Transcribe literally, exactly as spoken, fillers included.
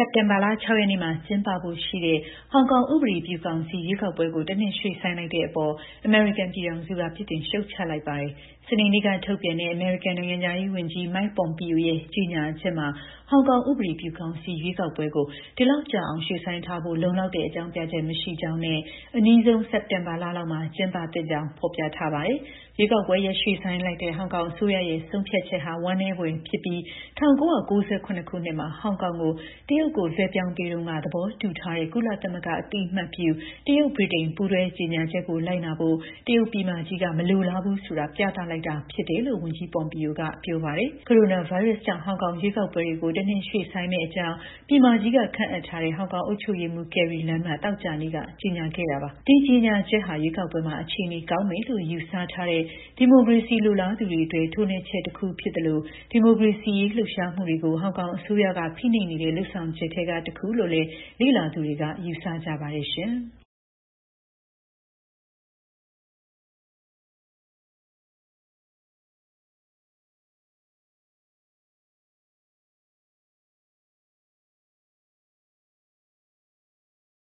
က်တင်ဘာလ ၆ ရက်နေ့မှာကျင်းပဖို့ရှိတဲ့ဟောင်ကောင်ဥပဒေပြုကောင်စီရွေးကောက်ပွဲကိုတနှစ်ရွှေ့ဆိုင်းလိုက်တဲ့အပေါ်အမေရိကန်ပြည်ထောင်စုကပြစ်တင်ရှုတ်ချလိုက်ပါတယ်။စနေနေ့ကထုတ်ပြန်တဲ့အမေရိကန်နိုင်ငံသားရေးဝန်ကြီး Mike Pompeo ရဲ့ကြေညာချက်မှာဟောင်ကောင်ဥပဒေပြုကောင်စီရွေးကောက်ပွဲကိုဒီလောက်ကြာအောင်ရွှေ့ဆိုင်းထားဖို့လုံလောက်တဲ့အကြောင်းပြချက်မရှိကြောင်းနဲ့အနည်းဆုံးစက်တင်ဘာလလောက်မှာကျင်းပသင့်ကြောင်းဖော်ပြထားပါတယ်။ရွေးကောက်ပွဲရဲ့ရွှေ့ဆိုင်းလိုက်တဲ့ဟောင်ကောင်အစိုးရရဲ့ဆုံးဖြတ်ချက်ဟာဝမ်းနည်းဖွယ်ဖြစ်ပြီး၁၉၉၇ ခုနှစ်မှာဟောင်ကောင်ကိုတရုတ်ကိုလွှဲပြောင်းပေးတုန်းကသဘောတူထားတဲ့ကုလသမဂ္ဂအသိအမှတ်ပြုတရုတ်ဗြိတိန်ပူးတွဲကြေညာချက်ကိုလိုက်နာဖို့တရုတ်ပြည်မကြီးကမလိုလားဘူးဆိုတာပြသလိုက်တာဖြစ်တယ်လို့ဝန်ကြီး Pompeo ကပြောပါတယ်။ ကိုရိုနာဗိုင်းရပ်စ်ကြောင့်ဟောင်ကောင်ရွေးကောက်ပွဲတွေကိုတနှစ်ရွှေ့ဆိုင်းမယ့်အကြောင်းပြည်မကြီးကခန့်အပ်ထားတဲ့ဟောင်ကောင်အုပ်ချုပ်ရေးမှူး Carrie Lam ကသောကြာနေ့ကကြေညာခဲ့တာပါ။ဒီကြေညာချက်ဟာရွေးကောက်ပွဲမှာအခြေအနေကောင်းမယ်လို့ယူဆထားတဲ့ဒီမိုကရေစီလိုလားသူတွေအတွက်ထိုးနှက်ချက်တစ်ခုဖြစ်တယ်လို့ဒီမိုကရေစီရေးလှုပ်ရှားမှုတွေကိုဟောင်ကောင်အစိုးရကဖိနှိပ်နေတဲ့လှုပ်ဆောင်ချက်ထဲကတစ်ခုလို့လည်းလေ့လာသူတွေကယူဆကြပါတယ်ရှင်။